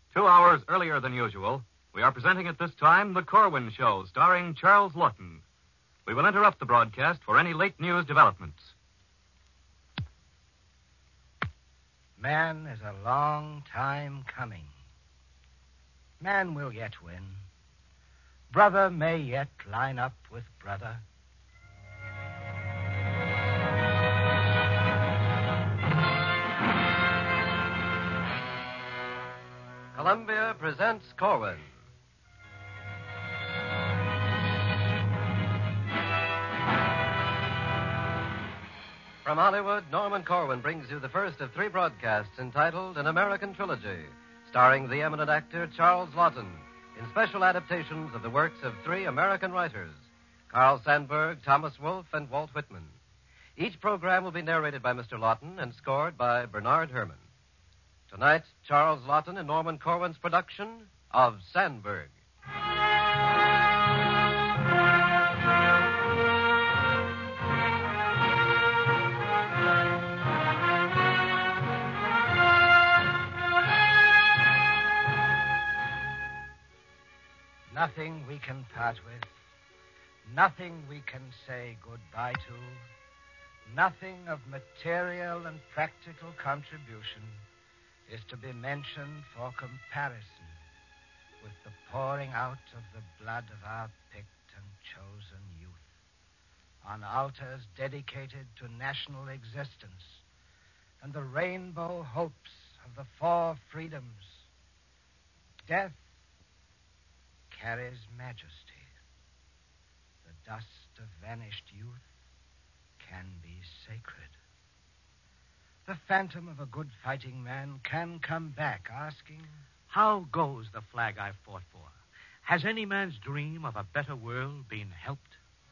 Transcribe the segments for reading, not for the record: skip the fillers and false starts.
2 hours earlier than usual, we are presenting at this time The Corwin Show, starring Charles Laughton. We will interrupt the broadcast for any late news developments. Man is a long time coming. Man will yet win. Brother may yet line up with brother. Columbia presents Corwin. From Hollywood, Norman Corwin brings you the first of 3 broadcasts entitled An American Trilogy, starring the eminent actor Charles Laughton, in special adaptations of the works of 3 American writers, Carl Sandburg, Thomas Wolfe, and Walt Whitman. Each program will be narrated by Mr. Laughton and scored by Bernard Herrmann. Tonight, Charles Laughton and Norman Corwin's production of Sandburg. Nothing we can part with. Nothing we can say goodbye to. Nothing of material and practical contribution is to be mentioned for comparison with the pouring out of the blood of our picked and chosen youth on altars dedicated to national existence and the rainbow hopes of the 4 freedoms. Death carries majesty. The dust of vanished youth can be sacred. The phantom of a good fighting man can come back asking, how goes the flag I fought for? Has any man's dream of a better world been helped?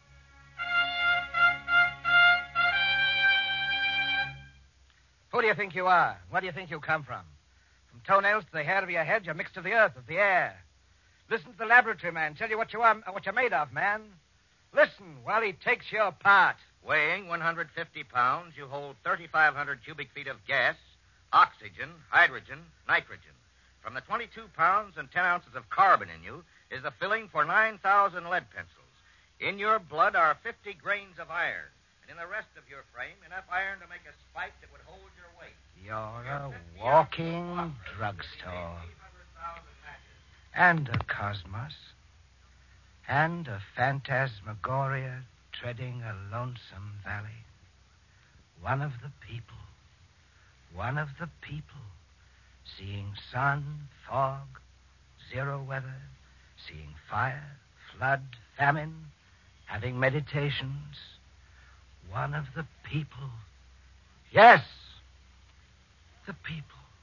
Who do you think you are? Where do you think you come from? From toenails to the hair of your head, you're mixed of the earth, of the air. Listen to the laboratory man tell you what you are, what you're made of, man. Listen while he takes your part. Weighing 150 pounds, you hold 3,500 cubic feet of gas, oxygen, hydrogen, nitrogen. From the 22 pounds and 10 ounces of carbon in you is the filling for 9,000 lead pencils. In your blood are 50 grains of iron, and in the rest of your frame, enough iron to make a spike that would hold your weight. You're a walking drugstore. And a cosmos. And a phantasmagoria treading a lonesome valley. One of the people. One of the people. Seeing sun, fog, zero weather. Seeing fire, flood, famine. Having meditations. One of the people. Yes, the people.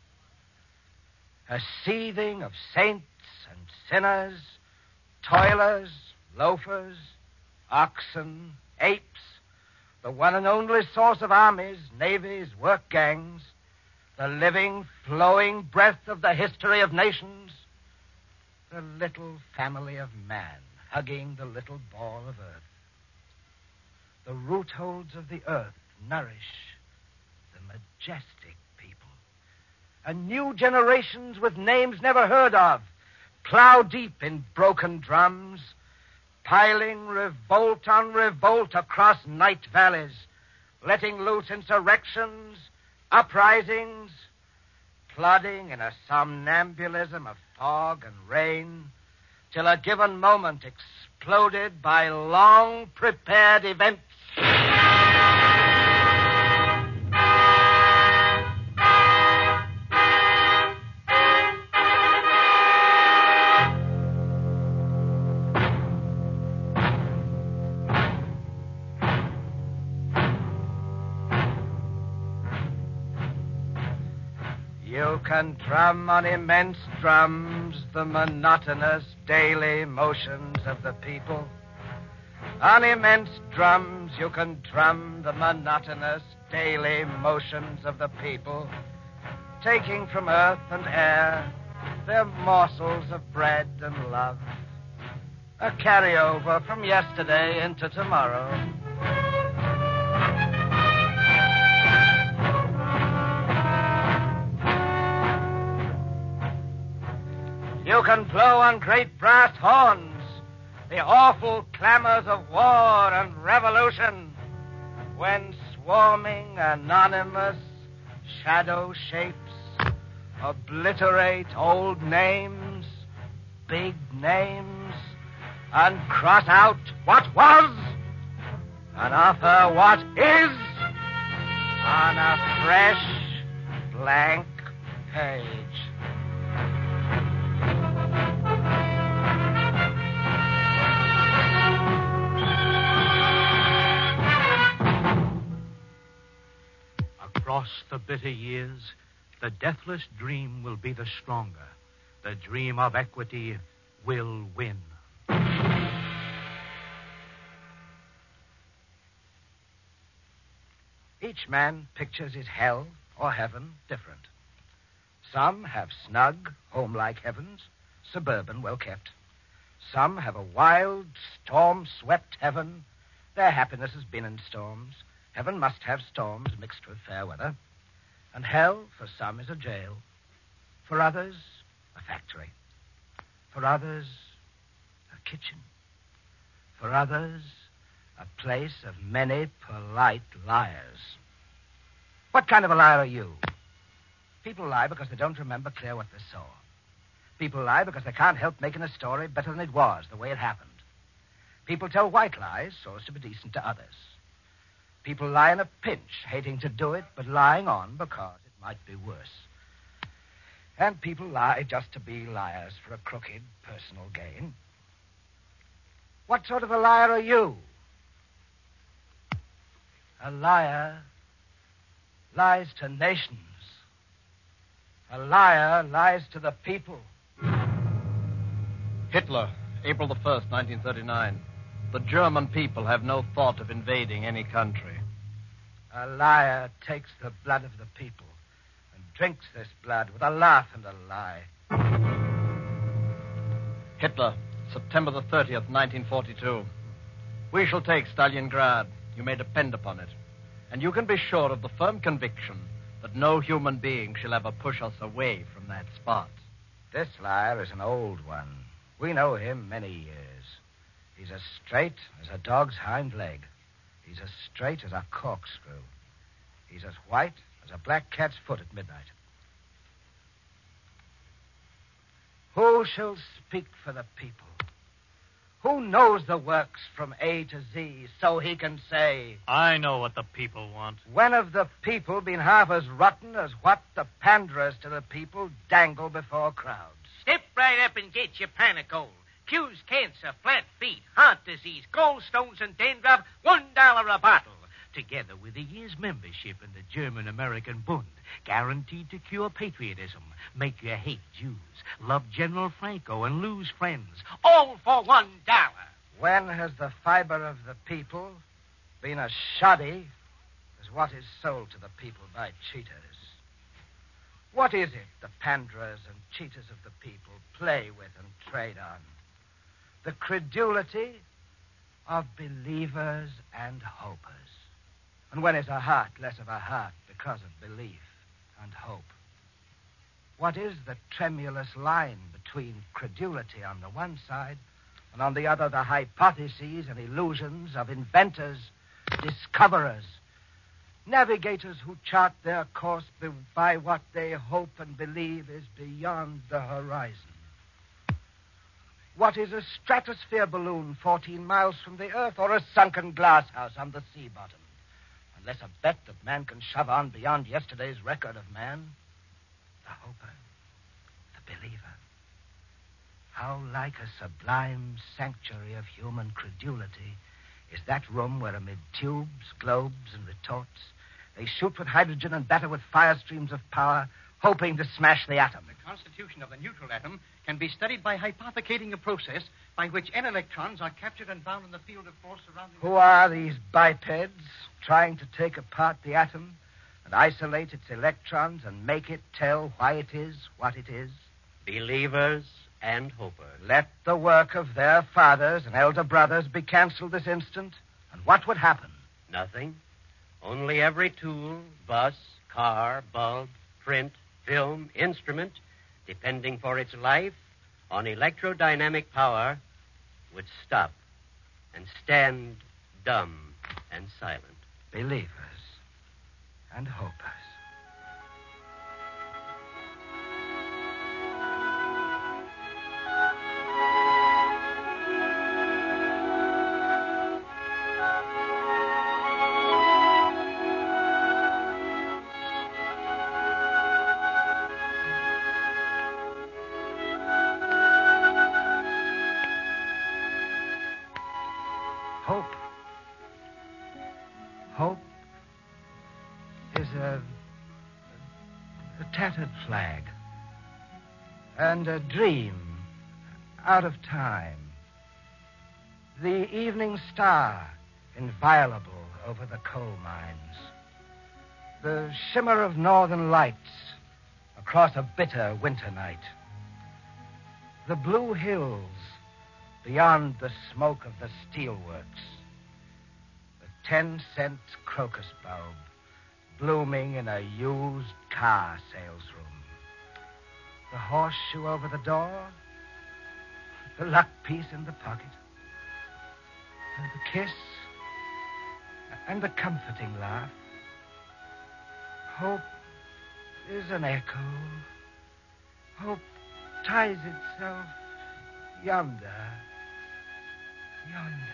A seething of saints and sinners, toilers, loafers, oxen, apes, the one and only source of armies, navies, work gangs, the living, flowing breath of the history of nations, the little family of man hugging the little ball of earth. The root holds of the earth nourish the majestic people. And new generations with names never heard of plow deep in broken drums, piling revolt on revolt across night valleys, letting loose insurrections, uprisings, plodding in a somnambulism of fog and rain, till a given moment exploded by long-prepared events. You can drum on immense drums the monotonous daily motions of the people. On immense drums you can drum the monotonous daily motions of the people, taking from earth and air their morsels of bread and love, a carryover from yesterday into tomorrow. You can blow on great brass horns the awful clamors of war and revolution when swarming anonymous shadow shapes obliterate old names, big names, and cross out what was and offer what is on a fresh, blank page. Across the bitter years, the deathless dream will be the stronger. The dream of equity will win. Each man pictures his hell or heaven different. Some have snug, home-like heavens, suburban, well-kept. Some have a wild, storm-swept heaven. Their happiness has been in storms. Heaven must have storms mixed with fair weather. And hell, for some, is a jail. For others, a factory. For others, a kitchen. For others, a place of many polite liars. What kind of a liar are you? People lie because they don't remember clear what they saw. People lie because they can't help making a story better than it was, the way it happened. People tell white lies so as to be decent to others. People lie in a pinch, hating to do it, but lying on because it might be worse. And people lie just to be liars for a crooked personal gain. What sort of a liar are you? A liar lies to nations. A liar lies to the people. Hitler, April the 1st, 1939. The German people have no thought of invading any country. A liar takes the blood of the people and drinks this blood with a laugh and a lie. Hitler, September the 30th, 1942. We shall take Stalingrad. You may depend upon it. And you can be sure of the firm conviction that no human being shall ever push us away from that spot. This liar is an old one. We know him many years. He's as straight as a dog's hind leg. He's as straight as a corkscrew. He's as white as a black cat's foot at midnight. Who shall speak for the people? Who knows the works from A to Z so he can say, I know what the people want. when have the people been half as rotten as what the panderers to the people dangle before crowds? Step right up and get your panicle. Cures cancer, flat feet, heart disease, gallstones, and dandruff, $1 a bottle. Together with a year's membership in the German-American Bund, guaranteed to cure patriotism, make you hate Jews, love General Franco, and lose friends, all for $1. When has the fiber of the people been as shoddy as what is sold to the people by cheaters? What is it the panderers and cheaters of the people play with and trade on? The credulity of believers and hopers. And when is a heart less of a heart because of belief and hope? What is the tremulous line between credulity on the one side and on the other the hypotheses and illusions of inventors, discoverers, navigators who chart their course by what they hope and believe is beyond the horizon? What is a stratosphere balloon 14 miles from the earth or a sunken glass house on the sea bottom? Unless a bet that man can shove on beyond yesterday's record of man. The hoper, the believer. How like a sublime sanctuary of human credulity is that room where amid tubes, globes, and retorts, they shoot with hydrogen and batter with fire streams of power, hoping to smash the atom. The constitution of the neutral atom can be studied by hypothecating a process by which N electrons are captured and bound in the field of force surrounding... Who are these bipeds trying to take apart the atom and isolate its electrons and make it tell why it is what it is? Believers and hopers. Let the work of their fathers and elder brothers be canceled this instant, and what would happen? Nothing. Only every tool, bus, car, bulb, print, film, instrument, depending for its life on electrodynamic power would stop and stand dumb and silent. Believers and hopers. Hope. Hope is a tattered flag and a dream out of time. The evening star inviolable over the coal mines. The shimmer of northern lights across a bitter winter night. The blue hills beyond the smoke of the steelworks. The 10-cent crocus bulb blooming in a used car salesroom. The horseshoe over the door. The luck piece in the pocket. And the kiss. And the comforting laugh. Hope is an echo. Hope ties itself yonder. Yonder.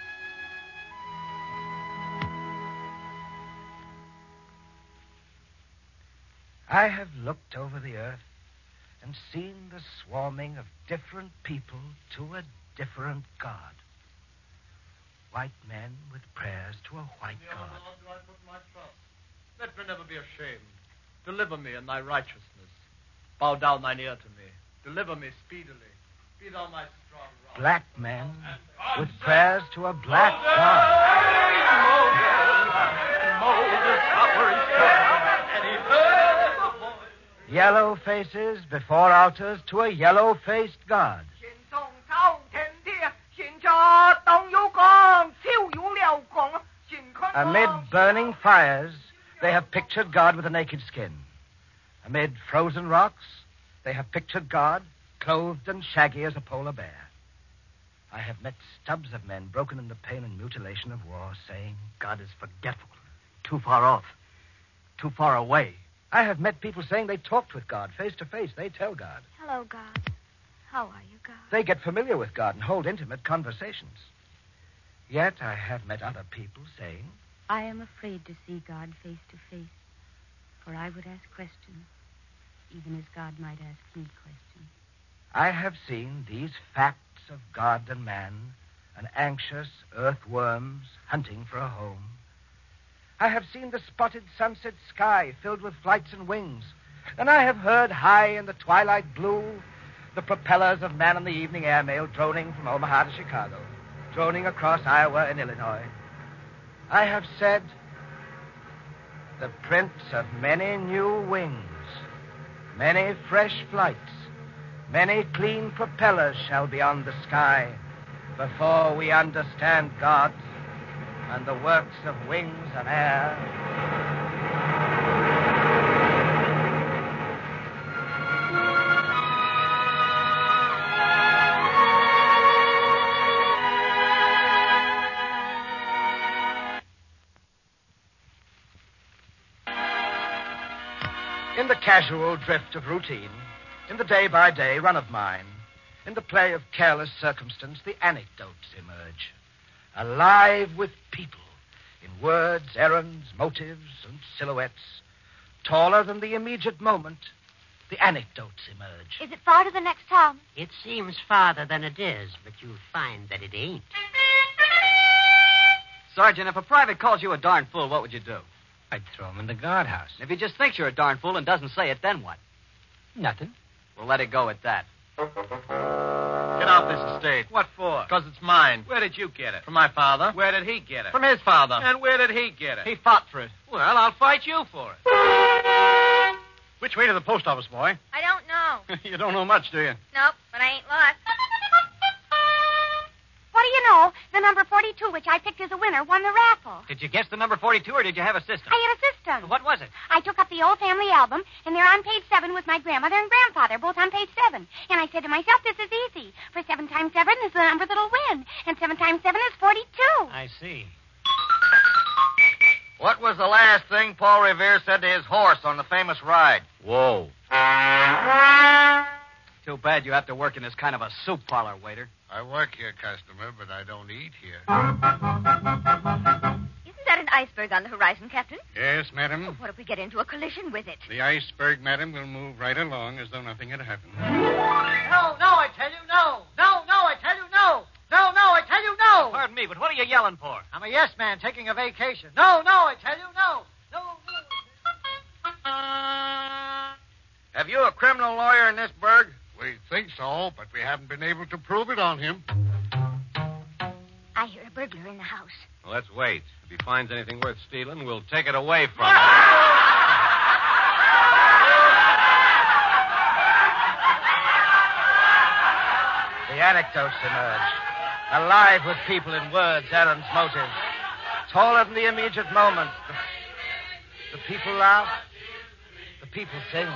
I have looked over the earth and seen the swarming of different people to a different God. White men with prayers to a white God. Lord, do I put my trust. Let me never be ashamed. Deliver me in thy righteousness. Bow down thine ear to me. Deliver me speedily. Be thou my strong rock. Black men with prayers to a black God. Yellow faces before altars to a yellow-faced God. Amid burning fires, they have pictured God with a naked skin. Amid frozen rocks, they have pictured God clothed and shaggy as a polar bear. I have met stubs of men broken in the pain and mutilation of war, saying, God is forgetful, too far off, too far away. I have met people saying they talked with God face to face. They tell God. Hello, God. How are you, God? They get familiar with God and hold intimate conversations. Yet I have met other people saying, I am afraid to see God face to face, for I would ask questions, even as God might ask me questions. I have seen these facts of God and man, an anxious earthworms hunting for a home. I have seen the spotted sunset sky filled with flights and wings, and I have heard high in the twilight blue the propellers of Man in the Evening airmail droning from Omaha to Chicago, droning across Iowa and Illinois. I have said, the prints of many new wings, many fresh flights, many clean propellers shall be on the sky before we understand God and the works of wings and air. In the casual drift of routine, in the day-by-day run of mine, in the play of careless circumstance, the anecdotes emerge. Alive with people, in words, errands, motives, and silhouettes. Taller than the immediate moment, the anecdotes emerge. Is it far to the next town? It seems farther than it is, but you'll find that it ain't. Sergeant, if a private calls you a darn fool, what would you do? I'd throw him in the guardhouse. If he just thinks you're a darn fool and doesn't say it, then what? Nothing. We'll let it go at that. Get off this estate. What for? Because it's mine. Where did you get it? From my father. Where did he get it? From his father. And where did he get it? He fought for it. Well, I'll fight you for it. Which way to the post office, boy? I don't know. You don't know much, do you? Nope, but I ain't lost. What do you know? The number 42, which I picked as a winner, won the raffle. Did you guess the number 42, or did you have a system? I had a system. What was it? I took up the old family album, and there on page 7 was my grandmother and grandfather, both on page 7. And I said to myself, this is easy. For 7 times 7 is the number that'll win. And 7 times 7 is 42. I see. What was the last thing Paul Revere said to his horse on the famous ride? Whoa. Too bad you have to work in this kind of a soup parlor, waiter. I work here, customer, but I don't eat here. Isn't that an iceberg on the horizon, Captain? Yes, madam. Oh, what if we get into a collision with it? The iceberg, madam, will move right along as though nothing had happened. No, I tell you, no. No, I tell you, no. No, I tell you, no. Pardon me, but what are you yelling for? I'm a yes man taking a vacation. No, I tell you, no. Have you a criminal lawyer in this burg? We think so, but we haven't been able to prove it on him. I hear a burglar in the house. Well, let's wait. If he finds anything worth stealing, we'll take it away from him. The anecdotes emerge, alive with people in words, errands, motives. Taller than the immediate moment. The people laugh. The people sing.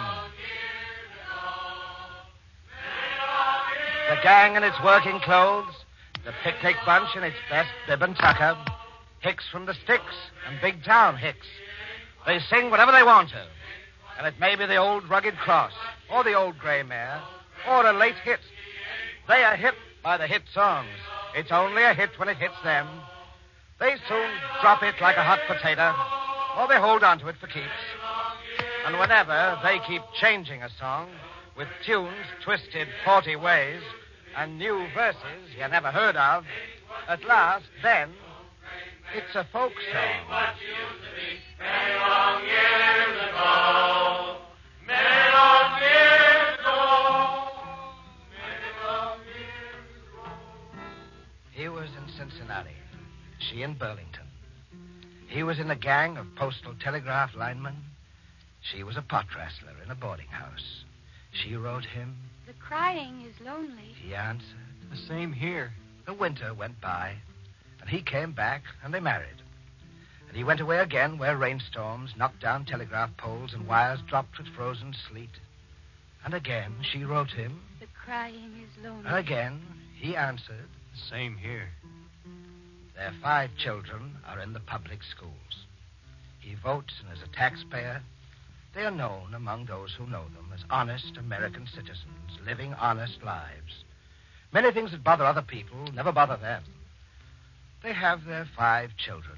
The gang in its working clothes. The picnic bunch in its best bib and tucker. Hicks from the sticks and big town Hicks. They sing whatever they want to. And it may be the old rugged cross, or the old gray mare, or a late hit. They are hit by the hit songs. It's only a hit when it hits them. They soon drop it like a hot potato, or they hold on to it for keeps. And whenever they keep changing a song with tunes twisted 40 ways and new verses you never heard of, at last, then, it's a folk song. What used to be many long years ago, many long years ago, many long years ago. He was in Cincinnati, she in Burlington. He was in a gang of postal telegraph linemen. She was a pot wrestler in a boarding house. She wrote him. The crying is lonely. He answered. The same here. The winter went by, and he came back, and they married. And he went away again where rainstorms knocked down telegraph poles and wires dropped with frozen sleet. And again she wrote him. The crying is lonely. And again he answered. The same here. Their 5 children are in the public schools. He votes, and as a taxpayer, they are known among those who know them as honest American citizens living honest lives. Many things that bother other people never bother them. They have their 5 children,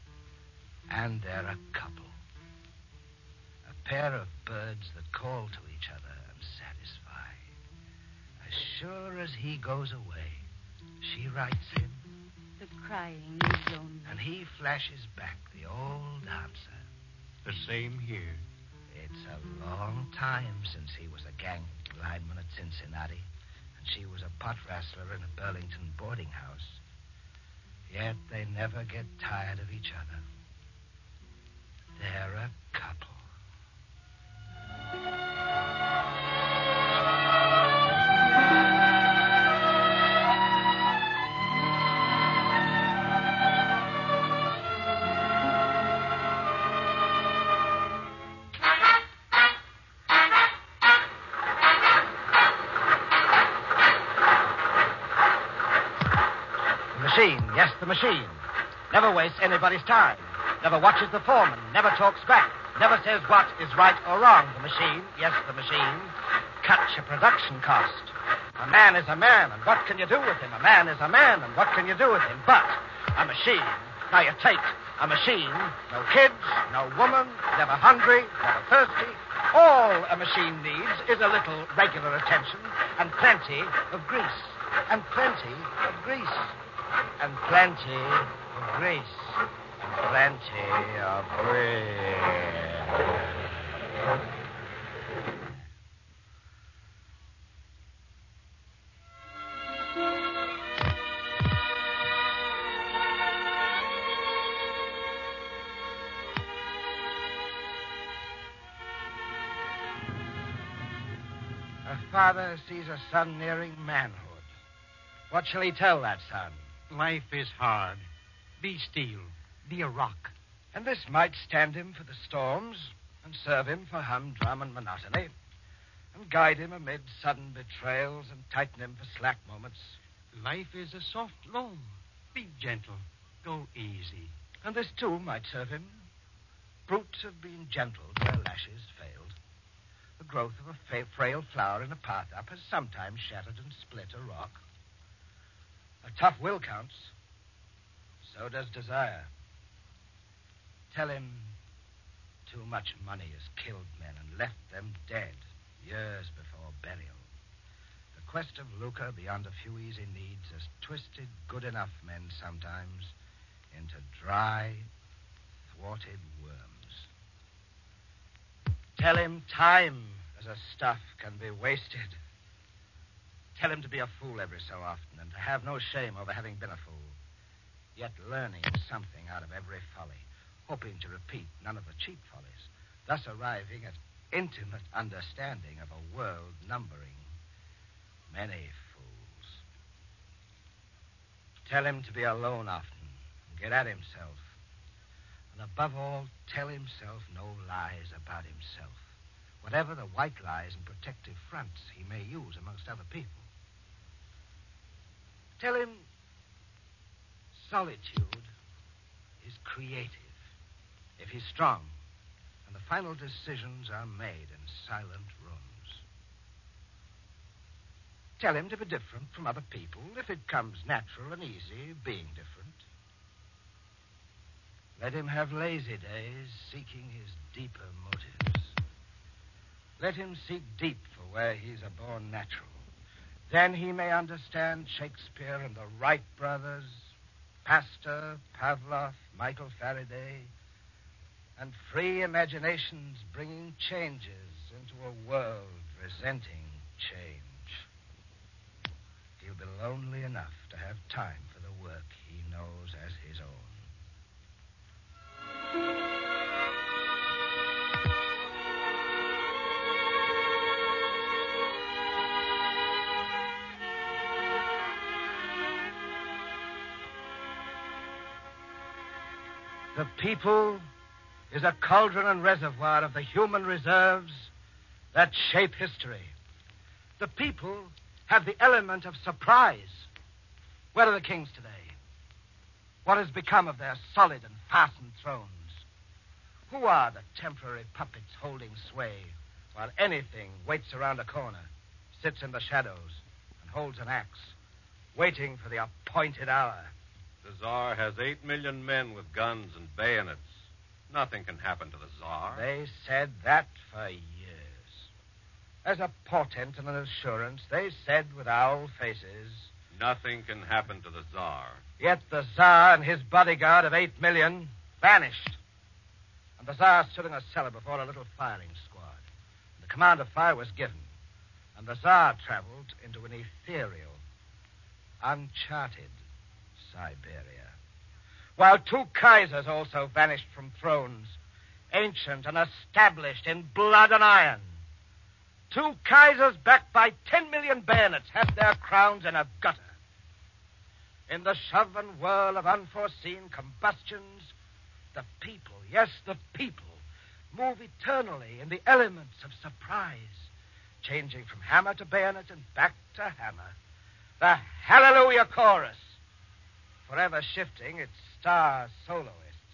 and they're a couple. A pair of birds that call to each other and satisfy. As sure as he goes away, she writes him. The crying is lonely. And he flashes back the old answer. The same here. It's a long time since he was a gang lineman at Cincinnati, and she was a pot wrestler in a Burlington boarding house. Yet they never get tired of each other. They're a couple. Yes, the machine. Never wastes anybody's time. Never watches the foreman. Never talks back. Never says what is right or wrong. The machine, yes, the machine, cuts your production cost. A man is a man, and what can you do with him? A man is a man, and what can you do with him? But a machine. Now you take a machine, no kids, no woman, never hungry, never thirsty. All a machine needs is a little regular attention and plenty of grease. And plenty of grease. And plenty of grease. And plenty of grease. A father sees a son nearing manhood. What shall he tell that son? Life is hard. Be steel. Be a rock. And this might stand him for the storms and serve him for humdrum and monotony and guide him amid sudden betrayals and tighten him for slack moments. Life is a soft loam. Be gentle. Go easy. And this, too, might serve him. Brutes have been gentled where lashes failed. The growth of a frail flower in a path up has sometimes shattered and split a rock. A tough will counts. So does desire. Tell him too much money has killed men and left them dead years before burial. The quest of lucre beyond a few easy needs has twisted good enough men sometimes into dry, thwarted worms. Tell him time as a stuff can be wasted. Tell him to be a fool every so often and to have no shame over having been a fool, yet learning something out of every folly, hoping to repeat none of the cheap follies, thus arriving at intimate understanding of a world numbering many fools. Tell him to be alone often and get at himself. And above all, tell himself no lies about himself, whatever the white lies and protective fronts he may use amongst other people. Tell him solitude is creative if he's strong, and the final decisions are made in silent rooms. Tell him to be different from other people if it comes natural and easy being different. Let him have lazy days seeking his deeper motives. Let him seek deep for where he's a born natural. Then he may understand Shakespeare and the Wright brothers, Pasteur, Pavlov, Michael Faraday, and free imaginations bringing changes into a world resenting change. He'll be lonely enough to have time for the work he knows as his own. The people is a cauldron and reservoir of the human reserves that shape history. The people have the element of surprise. Where are the kings today? What has become of their solid and fastened thrones? Who are the temporary puppets holding sway while anything waits around a corner, sits in the shadows, and holds an axe, waiting for the appointed hour? The Tsar has 8 million men with guns and bayonets. Nothing can happen to the Tsar. They said that for years. As a portent and an assurance, they said with owl faces, nothing can happen to the Tsar. Yet the Tsar and his bodyguard of 8 million vanished. And the Tsar stood in a cellar before a little firing squad. The command of fire was given. And the Tsar traveled into an ethereal, uncharted Siberia. While 2 Kaisers also vanished from thrones, ancient and established in blood and iron. 2 Kaisers backed by 10 million bayonets had their crowns in a gutter. In the shove and whirl of unforeseen combustions, the people, yes, the people, move eternally in the elements of surprise, changing from hammer to bayonet and back to hammer. The Hallelujah Chorus, forever shifting its star soloists.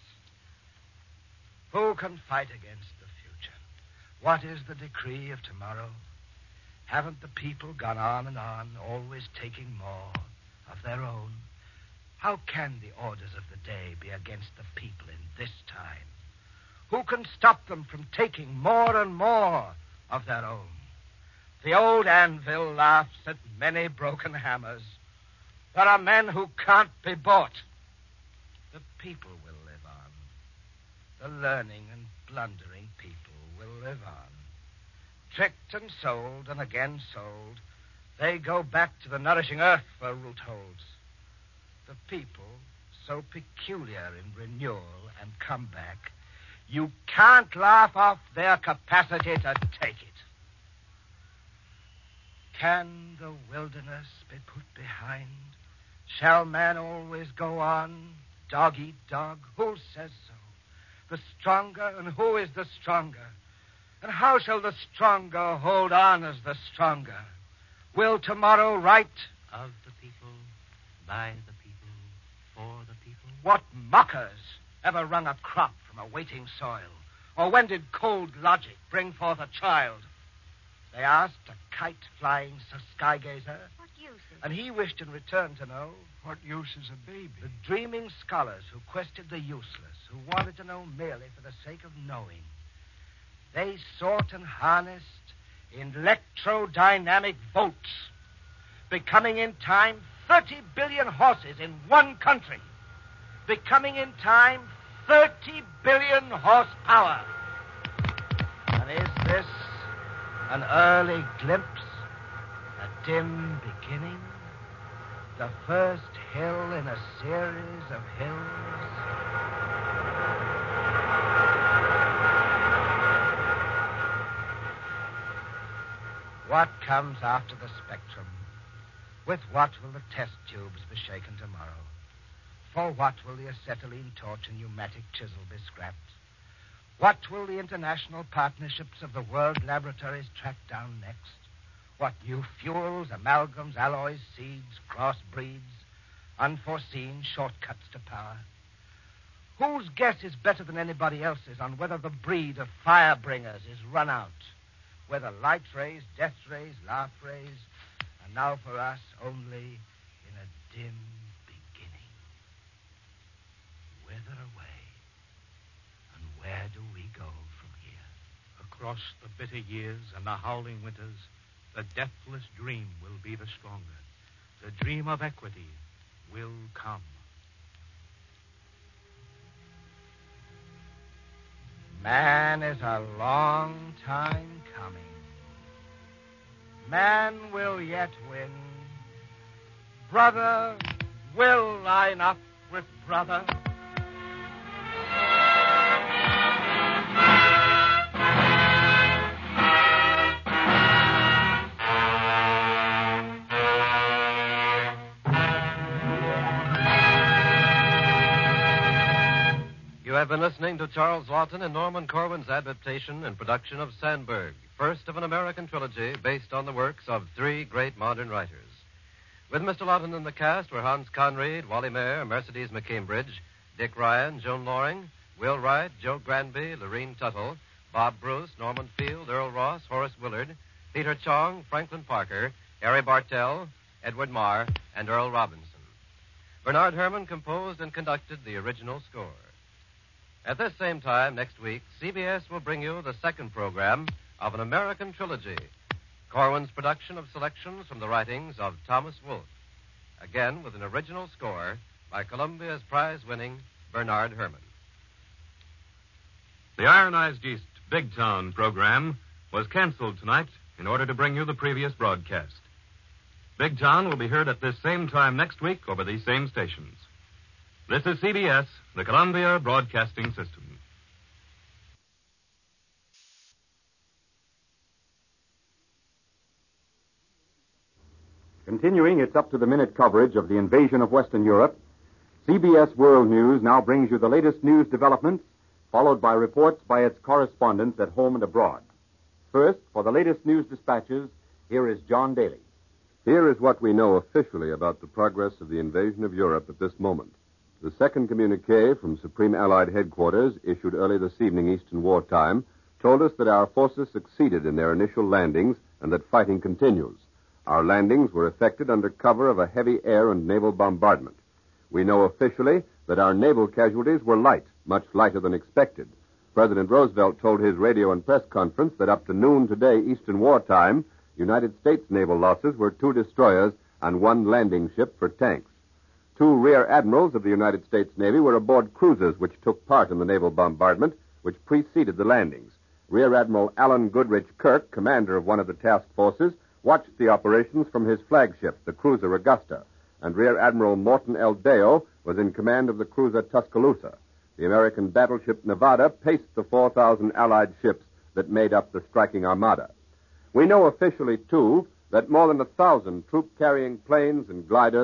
Who can fight against the future? What is the decree of tomorrow? Haven't the people gone on and on, always taking more of their own? How can the orders of the day be against the people in this time? Who can stop them from taking more and more of their own? The old anvil laughs at many broken hammers. There are men who can't be bought. The people will live on. The learning and blundering people will live on. Tricked and sold and again sold, they go back to the nourishing earth for root holds. The people, so peculiar in renewal and comeback, you can't laugh off their capacity to take it. Can the wilderness be put behind Shall man always go on, dog eat dog? Who says so? The stronger, and who is the stronger? And how shall the stronger hold on as the stronger? Will tomorrow right? Of the people, by the people, for the people. What mockers ever wrung a crop from a waiting soil? Or when did cold logic bring forth a child? They asked a kite-flying sky-gazer. What use is And he wished in return to know What use is a baby? the dreaming scholars who questioned the useless, who wanted to know merely for the sake of knowing. They sought and harnessed electrodynamic volts, becoming in time 30 billion horses in one country, becoming in time 30 billion horsepower. And is this an early glimpse, a dim beginning, the first hill in a series of hills? What comes after the spectrum? With what will the test tubes be shaken tomorrow? For what will the acetylene torch and pneumatic chisel be scrapped? What will the international partnerships of the world laboratories track down next? What new fuels, amalgams, alloys, seeds, crossbreeds, unforeseen shortcuts to power? Whose guess is better than anybody else's on whether the breed of fire-bringers is run out? Whether light rays, death rays, laugh rays, and now for us only in a dim beginning. Whither away, and where do we go from here? Across the bitter years and the howling winters, the deathless dream will be the stronger. The dream of equity will come. Man is a long time coming. Man will yet win. Brother will line up with brother. You have been listening to Charles Lawton and Norman Corwin's adaptation and production of Sandburg, first of an American trilogy based on the works of three great modern writers. With Mr. Lawton in the cast were Hans Conried, Wally Mayer, Mercedes McCambridge, Dick Ryan, Joan Loring, Will Wright, Joe Granby, Lorene Tuttle, Bob Bruce, Norman Field, Earl Ross, Horace Willard, Peter Chong, Franklin Parker, Harry Bartell, Edward Marr, and Earl Robinson. Bernard Herrmann composed and conducted the original score. At this same time next week, CBS will bring you the second program of an American trilogy, Corwin's production of selections from the writings of Thomas Wolfe, again with an original score by Columbia's prize-winning Bernard Herrmann. The Ironized East Big Town program was canceled tonight in order to bring you the previous broadcast. Big Town will be heard at this same time next week over these same stations. This is CBS, the Columbia Broadcasting System. Continuing its up-to-the-minute coverage of the invasion of Western Europe, CBS World News now brings you the latest news developments, followed by reports by its correspondents at home and abroad. First, for the latest news dispatches, here is John Daly. Here is what we know officially about the progress of the invasion of Europe at this moment. The second communique from Supreme Allied Headquarters, issued early this evening Eastern War Time, told us that our forces succeeded in their initial landings and that fighting continues. Our landings were effected under cover of a heavy air and naval bombardment. We know officially that our naval casualties were light, much lighter than expected. President Roosevelt told his radio and press conference that up to noon today, Eastern War Time, United States naval losses were 2 destroyers and 1 landing ship for tanks. 2 rear admirals of the United States Navy were aboard cruisers which took part in the naval bombardment, which preceded the landings. Rear Admiral Alan Goodrich Kirk, commander of one of the task forces, watched the operations from his flagship, the cruiser Augusta, and Rear Admiral Morton L. Deo was in command of the cruiser Tuscaloosa. The American battleship Nevada paced the 4,000 Allied ships that made up the striking armada. We know officially, too, that more than 1,000 troop-carrying planes and gliders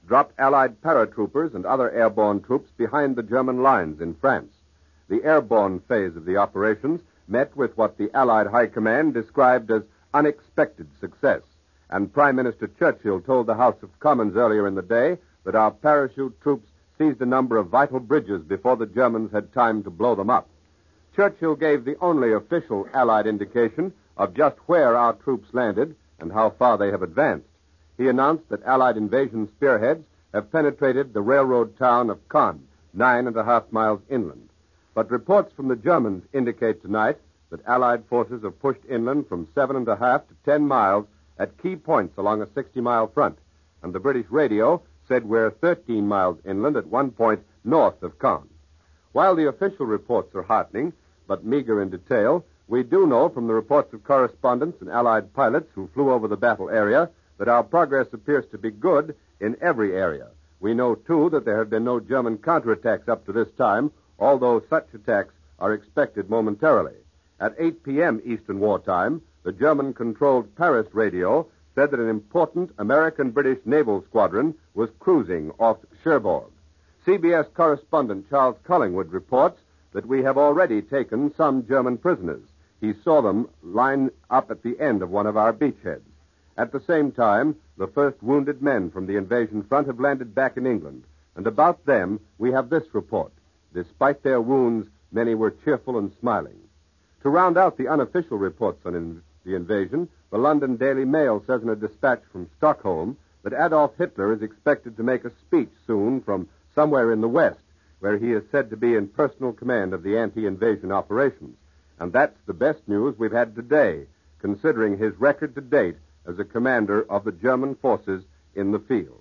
dropped Allied paratroopers and other airborne troops behind the German lines in France. The airborne phase of the operations met with what the Allied High Command described as unexpected success, and Prime Minister Churchill told the House of Commons earlier in the day that our parachute troops seized a number of vital bridges before the Germans had time to blow them up. Churchill gave the only official Allied indication of just where our troops landed and how far they have advanced. He announced that Allied invasion spearheads have penetrated the railroad town of Caen, 9.5 miles inland. But reports from the Germans indicate tonight that Allied forces have pushed inland from 7.5 to 10 miles at key points along a 60-mile front, and the British radio said we're 13 miles inland at one point north of Caen. While the official reports are heartening, but meager in detail, we do know from the reports of correspondents and Allied pilots who flew over the battle area that our progress appears to be good in every area. We know, too, that there have been no German counterattacks up to this time, although such attacks are expected momentarily. At 8 p.m. Eastern Wartime, the German-controlled Paris radio said that an important American-British naval squadron was cruising off Cherbourg. CBS correspondent Charles Collingwood reports that we have already taken some German prisoners. He saw them line up at the end of one of our beachheads. At the same time, the first wounded men from the invasion front have landed back in England, and about them we have this report. Despite their wounds, many were cheerful and smiling. To round out the unofficial reports on the invasion, the London Daily Mail says in a dispatch from Stockholm that Adolf Hitler is expected to make a speech soon from somewhere in the West, where he is said to be in personal command of the anti-invasion operations. And that's the best news we've had today, considering his record to date as a commander of the German forces in the field.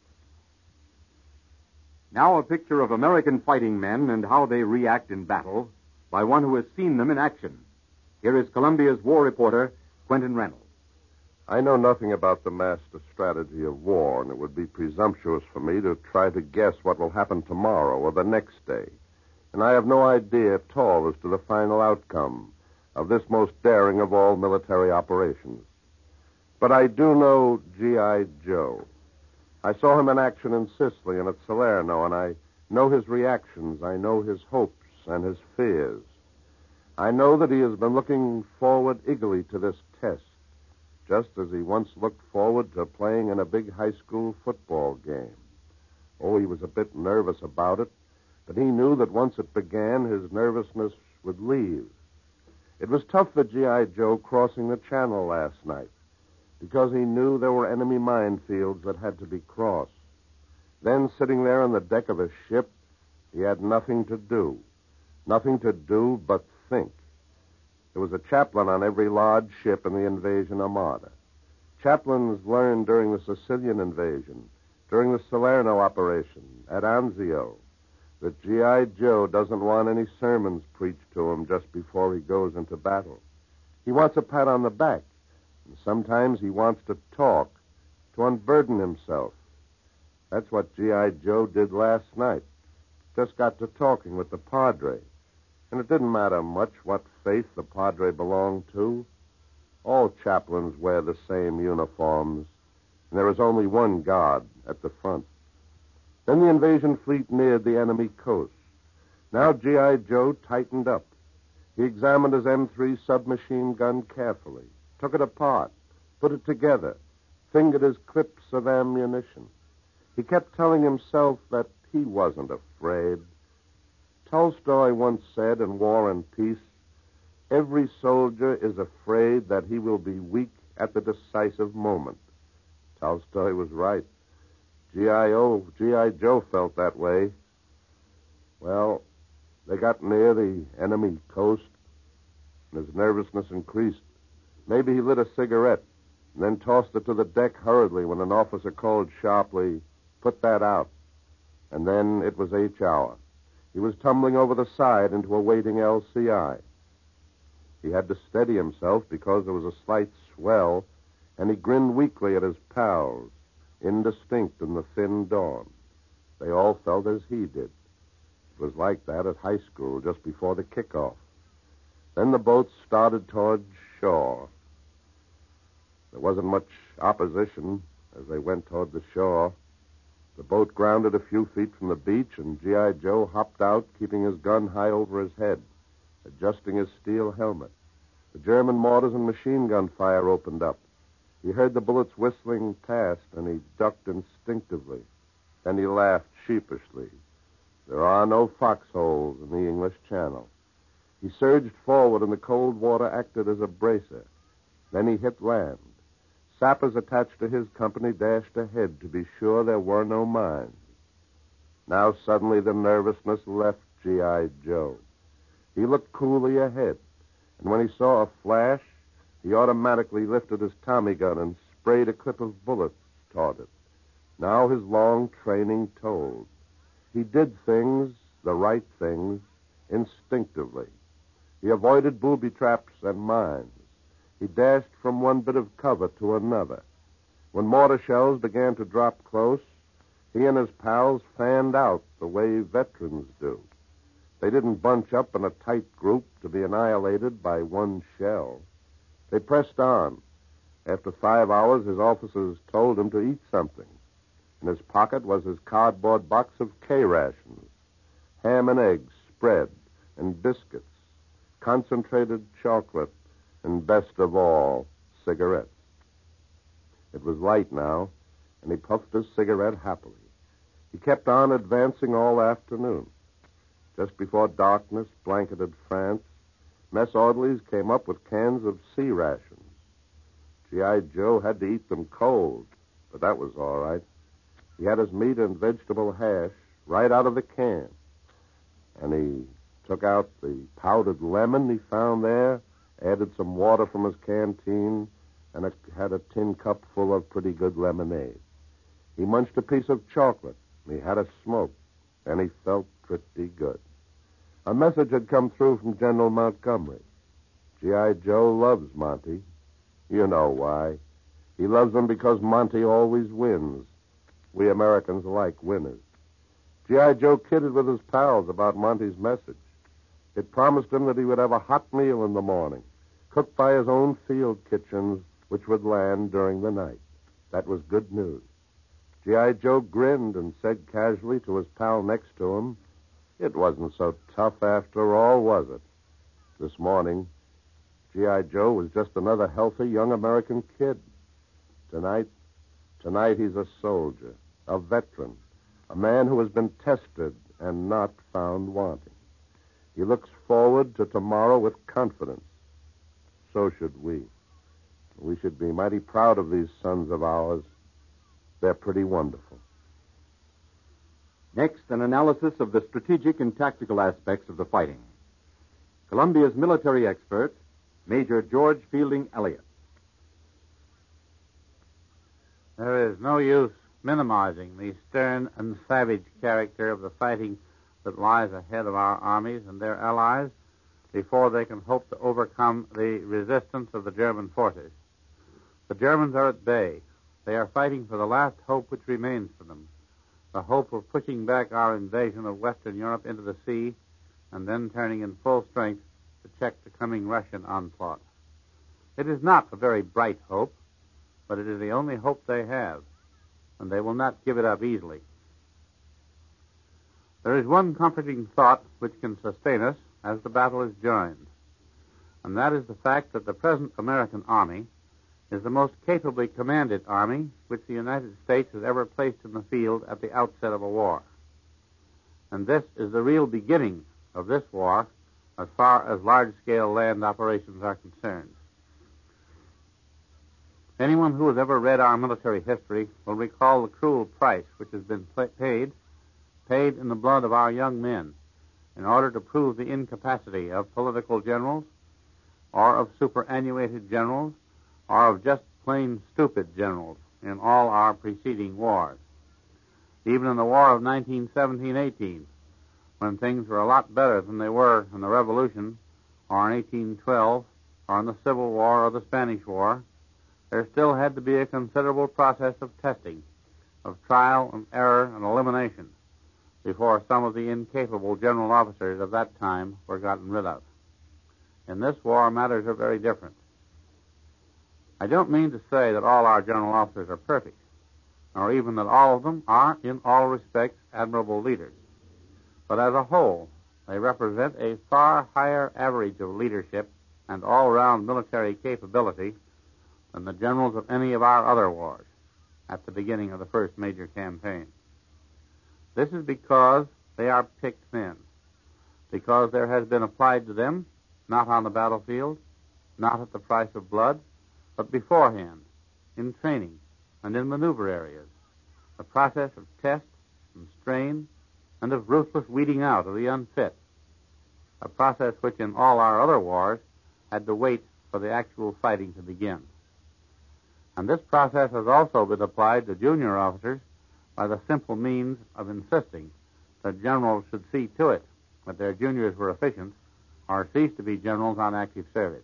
Now a picture of American fighting men and how they react in battle by one who has seen them in action. Here is Columbia's war reporter, Quentin Reynolds. I know nothing about the master strategy of war, and it would be presumptuous for me to try to guess what will happen tomorrow or the next day. And I have no idea at all as to the final outcome of this most daring of all military operations. But I do know G.I. Joe. I saw him in action in Sicily and at Salerno, and I know his reactions. I know his hopes and his fears. I know that he has been looking forward eagerly to this test, just as he once looked forward to playing in a big high school football game. Oh, he was a bit nervous about it, but he knew that once it began, his nervousness would leave. It was tough for G.I. Joe crossing the channel last night, because he knew there were enemy minefields that had to be crossed. Then, sitting there on the deck of a ship, he had nothing to do but think. There was a chaplain on every large ship in the invasion armada. Chaplains learned during the Sicilian invasion, during the Salerno operation, at Anzio, that G.I. Joe doesn't want any sermons preached to him just before he goes into battle. He wants a pat on the back, and sometimes he wants to talk, to unburden himself. That's what G.I. Joe did last night. Just got to talking with the Padre. And it didn't matter much what faith the Padre belonged to. All chaplains wear the same uniforms, and there is only one God at the front. Then the invasion fleet neared the enemy coast. Now G.I. Joe tightened up. He examined his M3 submachine gun carefully, took it apart, put it together, fingered his clips of ammunition. He kept telling himself that he wasn't afraid. Tolstoy once said in War and Peace, "Every soldier is afraid that he will be weak at the decisive moment." Tolstoy was right. G.I. Joe felt that way. Well, they got near the enemy coast, and his nervousness increased. Maybe he lit a cigarette and then tossed it to the deck hurriedly when an officer called sharply, "Put that out." And then it was H hour. He was tumbling over the side into a waiting LCI. He had to steady himself because there was a slight swell, and he grinned weakly at his pals, indistinct in the thin dawn. They all felt as he did. It was like that at high school just before the kickoff. Then the boats started toward shore. There wasn't much opposition as they went toward the shore. The boat grounded a few feet from the beach, and G.I. Joe hopped out, keeping his gun high over his head, adjusting his steel helmet. The German mortars and machine gun fire opened up. He heard the bullets whistling past, and he ducked instinctively. Then he laughed sheepishly. There are no foxholes in the English Channel. He surged forward, and the cold water acted as a bracer. Then he hit land. Sappers attached to his company dashed ahead to be sure there were no mines. Now suddenly the nervousness left G.I. Joe. He looked coolly ahead, and when he saw a flash, he automatically lifted his Tommy gun and sprayed a clip of bullets toward it. Now his long training told. He did things, the right things, instinctively. He avoided booby traps and mines. He dashed from one bit of cover to another. When mortar shells began to drop close, he and his pals fanned out the way veterans do. They didn't bunch up in a tight group to be annihilated by one shell. They pressed on. After 5 hours, his officers told him to eat something. In his pocket was his cardboard box of K-rations, ham and eggs spread, and biscuits, concentrated chocolate, and best of all, cigarettes. It was light now, and he puffed his cigarette happily. He kept on advancing all afternoon. Just before darkness blanketed France, mess orderlies came up with cans of sea rations. G.I. Joe had to eat them cold, but that was all right. He had his meat and vegetable hash right out of the can. And he took out the powdered lemon he found there, added some water from his canteen, and had a tin cup full of pretty good lemonade. He munched a piece of chocolate, and he had a smoke, and he felt pretty good. A message had come through from General Montgomery. G.I. Joe loves Monty. You know why. He loves him because Monty always wins. We Americans like winners. G.I. Joe kidded with his pals about Monty's message. It promised him that he would have a hot meal in the morning, cooked by his own field kitchens, which would land during the night. That was good news. G.I. Joe grinned and said casually to his pal next to him, "It wasn't so tough after all, was it?" This morning, G.I. Joe was just another healthy young American kid. Tonight he's a soldier, a veteran, a man who has been tested and not found wanting. He looks forward to tomorrow with confidence. So should we. We should be mighty proud of these sons of ours. They're pretty wonderful. Next, an analysis of the strategic and tactical aspects of the fighting. Columbia's military expert, Major George Fielding Elliott. There is no use minimizing the stern and savage character of the fighting that lies ahead of our armies and their allies before they can hope to overcome the resistance of the German forces. The Germans are at bay. They are fighting for the last hope which remains for them, the hope of pushing back our invasion of Western Europe into the sea and then turning in full strength to check the coming Russian onslaught. It is not a very bright hope, but it is the only hope they have, and they will not give it up easily. There is one comforting thought which can sustain us as the battle is joined, and that is the fact that the present American army is the most capably commanded army which the United States has ever placed in the field at the outset of a war. And this is the real beginning of this war as far as large-scale land operations are concerned. Anyone who has ever read our military history will recall the cruel price which has been paid in the blood of our young men in order to prove the incapacity of political generals or of superannuated generals or of just plain stupid generals in all our preceding wars. Even in the War of 1917-18, when things were a lot better than they were in the Revolution or in 1812 or in the Civil War or the Spanish War, there still had to be a considerable process of testing, of trial and error and elimination before some of the incapable general officers of that time were gotten rid of. In this war, matters are very different. I don't mean to say that all our general officers are perfect. nor even that all of them are, in all respects, admirable leaders. But as a whole, they represent a far higher average of leadership and all-round military capability than the generals of any of our other wars at the beginning of the first major campaign. This is because they are picked men, because there has been applied to them, not on the battlefield, not at the price of blood, but beforehand, in training and in maneuver areas, a process of test and strain and of ruthless weeding out of the unfit, a process which in all our other wars had to wait for the actual fighting to begin. And this process has also been applied to junior officers by the simple means of insisting that generals should see to it that their juniors were efficient or cease to be generals on active service.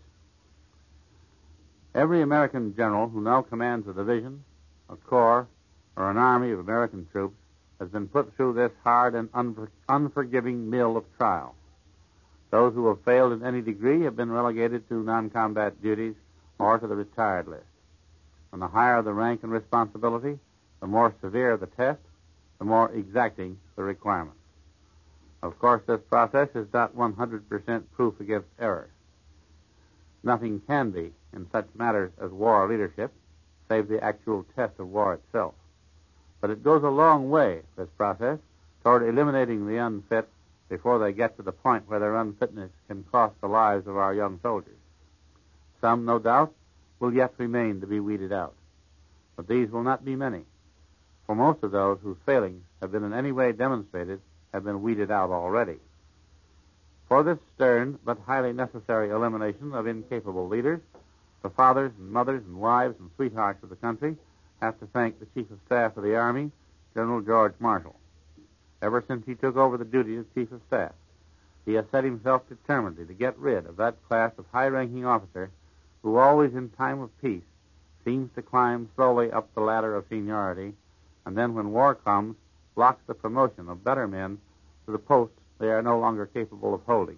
Every American general who now commands a division, a corps, or an army of American troops has been put through this hard and unforgiving mill of trial. Those who have failed in any degree have been relegated to non-combat duties or to the retired list. And the higher the rank and responsibility, the more severe the test, the more exacting the requirements. Of course, this process is not 100% proof against error. Nothing can be in such matters as war leadership, save the actual test of war itself. But it goes a long way, this process, toward eliminating the unfit before they get to the point where their unfitness can cost the lives of our young soldiers. Some, no doubt, will yet remain to be weeded out. But these will not be many, for most of those whose failings have been in any way demonstrated have been weeded out already. For this stern but highly necessary elimination of incapable leaders, the fathers and mothers and wives and sweethearts of the country have to thank the Chief of Staff of the Army, General George Marshall. Ever since he took over the duty of Chief of Staff, he has set himself determinedly to get rid of that class of high-ranking officer who always in time of peace seems to climb slowly up the ladder of seniority, and then when war comes, blocks the promotion of better men to the posts they are no longer capable of holding.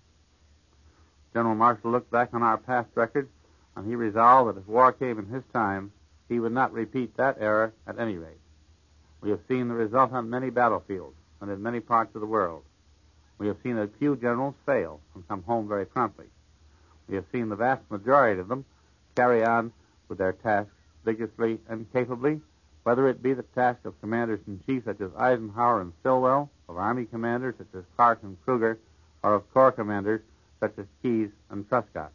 General Marshall looked back on our past record, and he resolved that if war came in his time, he would not repeat that error at any rate. We have seen the result on many battlefields and in many parts of the world. We have seen a few generals fail and come home very promptly. We have seen the vast majority of them carry on with their tasks vigorously and capably, whether it be the task of commanders-in-chief such as Eisenhower and Stilwell, of army commanders such as Clark and Kruger, or of corps commanders such as Keyes and Prescott.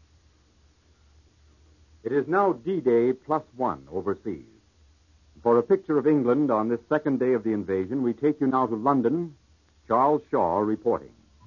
It is now D-Day +1 overseas. For a picture of England on this second day of the invasion, we take you now to London. Charles Shaw reporting.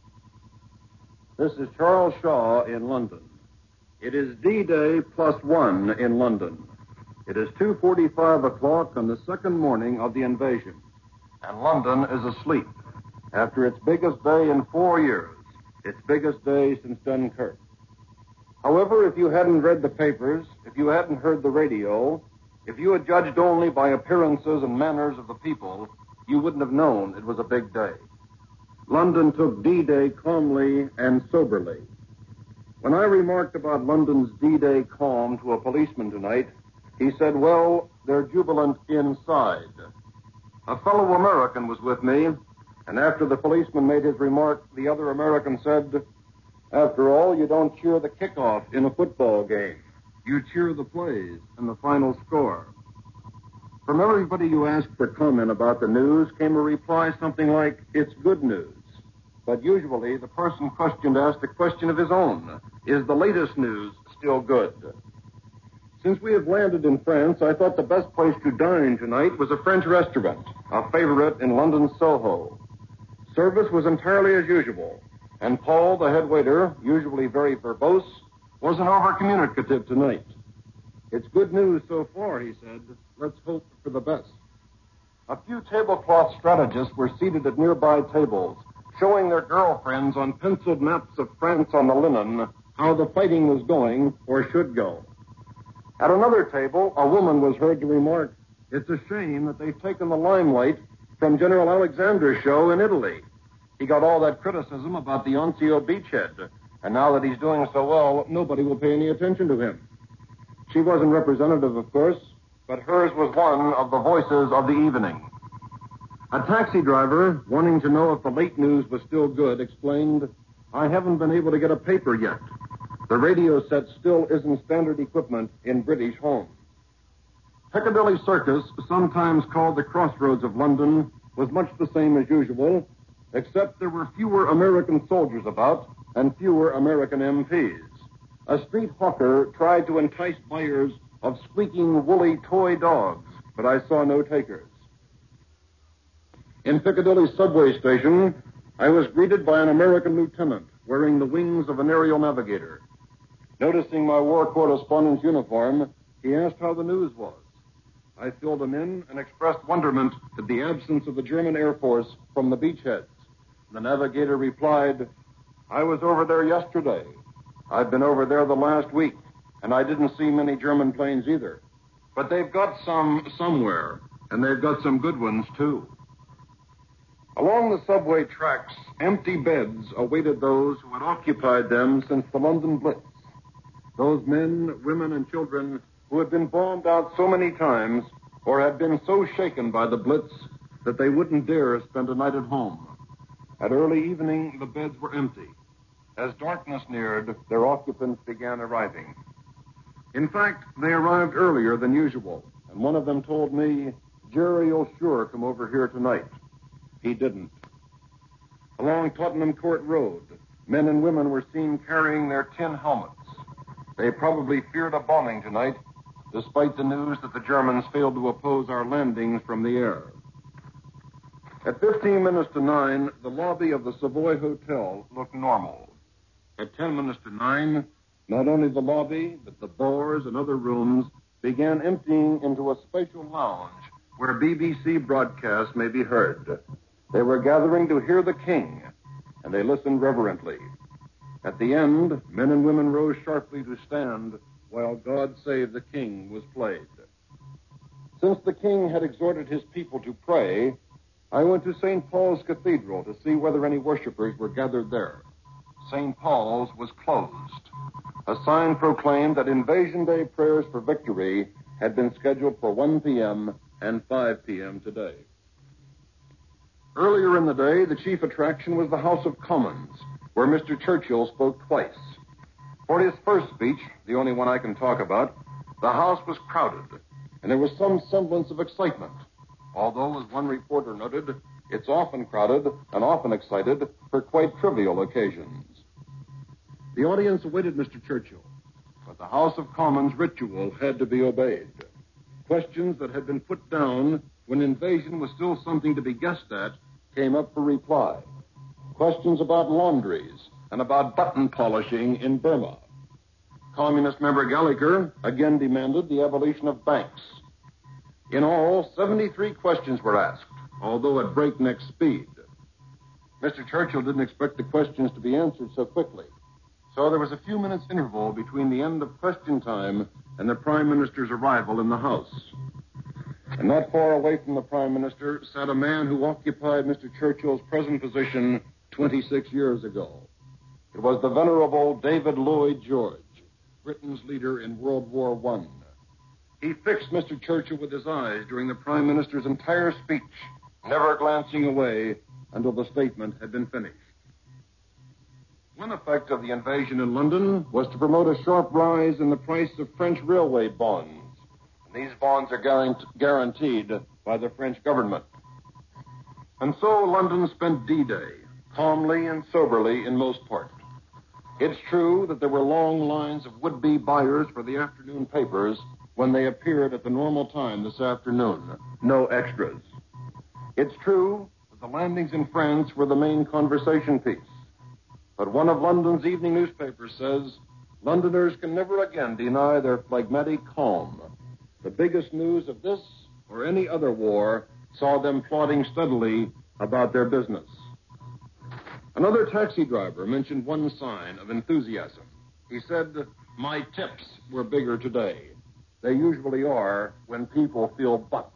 This is Charles Shaw in London. It is D-Day +1 in London. It is 2:45 o'clock on the second morning of the invasion, and London is asleep after its biggest day in 4 years, its biggest day since Dunkirk. However, if you hadn't read the papers, if you hadn't heard the radio, if you had judged only by appearances and manners of the people, you wouldn't have known it was a big day. London took D-Day calmly and soberly. When I remarked about London's D-Day calm to a policeman tonight, he said, well, they're jubilant inside. A fellow American was with me, and after the policeman made his remark, the other American said, after all, you don't cheer the kickoff in a football game. You cheer the plays and the final score. From everybody you asked for comment about the news came a reply something like, it's good news. But usually the person questioned asked a question of his own. Is the latest news still good? Since we have landed in France, I thought the best place to dine tonight was a French restaurant, a favorite in London's Soho. Service was entirely as usual, and Paul, the head waiter, usually very verbose, wasn't over-communicative tonight. It's good news so far, he said. Let's hope for the best. A few tablecloth strategists were seated at nearby tables, showing their girlfriends on penciled maps of France on the linen how the fighting was going or should go. At another table, a woman was heard to remark, it's a shame that they've taken the limelight from General Alexander's show in Italy. He got all that criticism about the Anzio beachhead, and now that he's doing so well, nobody will pay any attention to him. She wasn't representative, of course. but hers was one of the voices of the evening. A taxi driver, wanting to know if the late news was still good, explained, "I haven't been able to get a paper yet. The radio set still isn't standard equipment in British homes." Piccadilly Circus, sometimes called the crossroads of London, was much the same as usual, except there were fewer American soldiers about and fewer American MPs. A street hawker tried to entice buyers of squeaking, woolly toy dogs, but I saw no takers. In Piccadilly subway station, I was greeted by an American lieutenant wearing the wings of an aerial navigator. Noticing my war correspondent's uniform, he asked how the news was. I filled him in and expressed wonderment at the absence of the German Air Force from the beachheads. The navigator replied, "I was over there yesterday. I've been over there the last week, and I didn't see many German planes either. But they've got some somewhere, and they've got some good ones, too." Along the subway tracks, empty beds awaited those who had occupied them since the London Blitz. Those men, women, and children who had been bombed out so many times or had been so shaken by the Blitz that they wouldn't dare spend a night at home. At early evening, the beds were empty. As darkness neared, their occupants began arriving. In fact, they arrived earlier than usual, and one of them told me, "Jerry'll sure come over here tonight." He didn't. Along Tottenham Court Road, men and women were seen carrying their tin helmets. They probably feared a bombing tonight, despite the news that the Germans failed to oppose our landings from the air. At 15 minutes to 9, the lobby of the Savoy Hotel looked normal. At 10 minutes to 9, not only the lobby, but the doors and other rooms began emptying into a spatial lounge where BBC broadcasts may be heard. They were gathering to hear the king, and they listened reverently. At the end, men and women rose sharply to stand while God Save the King was played. Since the king had exhorted his people to pray, I went to St. Paul's Cathedral to see whether any worshipers were gathered there. St. Paul's was closed. A sign proclaimed that Invasion Day prayers for victory had been scheduled for 1 p.m. and 5 p.m. today. Earlier in the day, the chief attraction was the House of Commons, where Mr. Churchill spoke twice. For his first speech, the only one I can talk about, the House was crowded, and there was some semblance of excitement, although, as one reporter noted, it's often crowded and often excited for quite trivial occasions. The audience awaited Mr. Churchill, but the House of Commons ritual had to be obeyed. Questions that had been put down when invasion was still something to be guessed at came up for reply. Questions about laundries and about button polishing in Burma. Communist member Gallagher again demanded the abolition of banks. In all, 73 questions were asked, although at breakneck speed. Mr. Churchill didn't expect the questions to be answered so quickly, so there was a few minutes interval between the end of question time and the Prime Minister's arrival in the House. And not far away from the Prime Minister sat a man who occupied Mr. Churchill's present position 26 years ago. It was the venerable David Lloyd George, Britain's leader in World War I. He fixed Mr. Churchill with his eyes during the Prime Minister's entire speech, never glancing away until the statement had been finished. One effect of the invasion in London was to promote a sharp rise in the price of French railway bonds. These bonds are guaranteed by the French government. And so London spent D-Day, calmly and soberly in most part. It's true that there were long lines of would-be buyers for the afternoon papers when they appeared at the normal time this afternoon. No extras. It's true that the landings in France were the main conversation piece. But one of London's evening newspapers says, Londoners can never again deny their phlegmatic calm. The biggest news of this or any other war saw them plodding steadily about their business. Another taxi driver mentioned one sign of enthusiasm. He said, "My tips were bigger today. They usually are when people feel bucked."